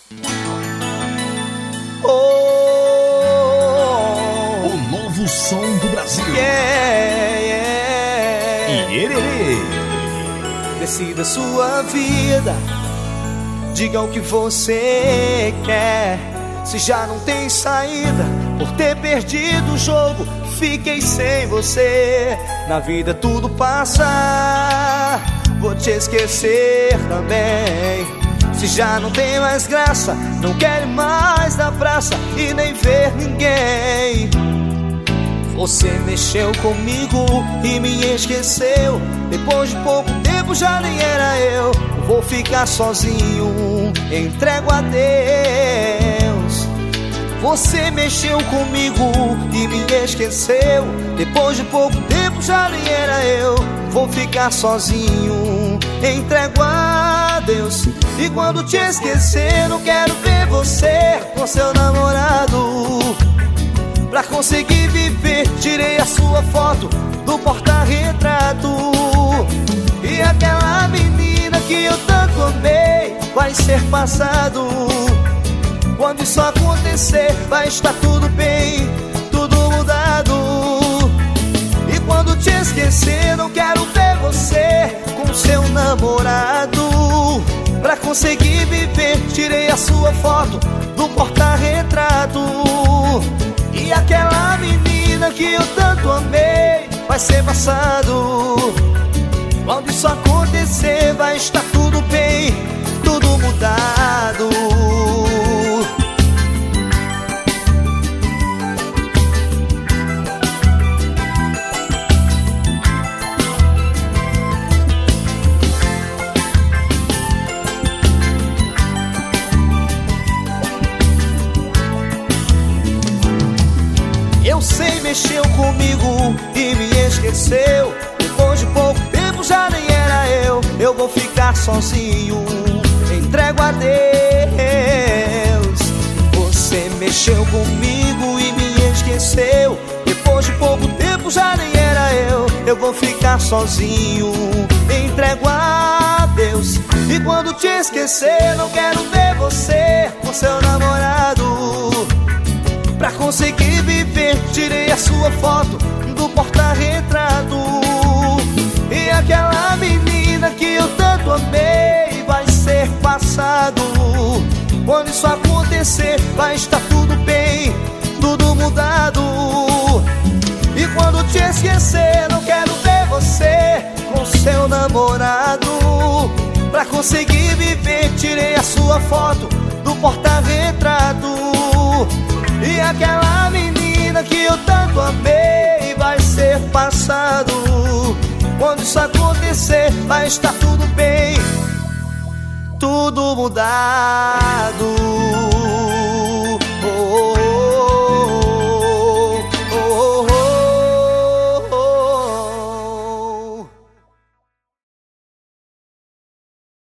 O novo som do Brasil. Iê. Decida sua vida, diga o que você quer. Se já não tem saída por ter perdido o jogo, fiquei sem você. Na vida tudo passa, vou te esquecer também. Se já não tem mais graça, não quero mais na praça e nem ver ninguém. Você mexeu comigo e me esqueceu. Depois de pouco tempo já nem era eu. Vou ficar sozinho, entrego a Deus. Você mexeu comigo e me esqueceu. Depois de pouco tempo já nem era eu. Vou ficar sozinho, entrego a Deus. E quando te esquecer, não quero ver você com seu namorado. Pra conseguir viver, tirei a sua foto do porta-retrato. E aquela menina que eu tanto amei vai ser passado. Quando isso acontecer, vai estar tudo bem, tudo mudado. E quando te esquecer, não quero ver você com seu namorado. Pra conseguir viver, tirei a sua foto do porta-retrato. E aquela menina que eu tanto amei vai ser passado. Quando isso acontecer, vai estar tudo bem, tudo mudado. Eu sei, mexeu comigo e me esqueceu. Depois de pouco tempo já nem era eu. Eu vou ficar sozinho, entrego a Deus. Você mexeu comigo e me esqueceu. Depois de pouco tempo já nem era eu. Eu vou ficar sozinho, entrego a Deus. E quando te esquecer, não quero ver você com seu namorado. Pra conseguir viver, tirei a sua foto do porta-retrato. E aquela menina que eu tanto amei vai ser passado. Quando isso acontecer, vai estar tudo bem, tudo mudado. E quando te esquecer, não quero ver você com seu namorado. Pra conseguir viver, tirei a sua foto do porta-retrato. E aquela menina que eu tanto amei vai ser passado. Quando isso acontecer, vai estar tudo bem, tudo mudado.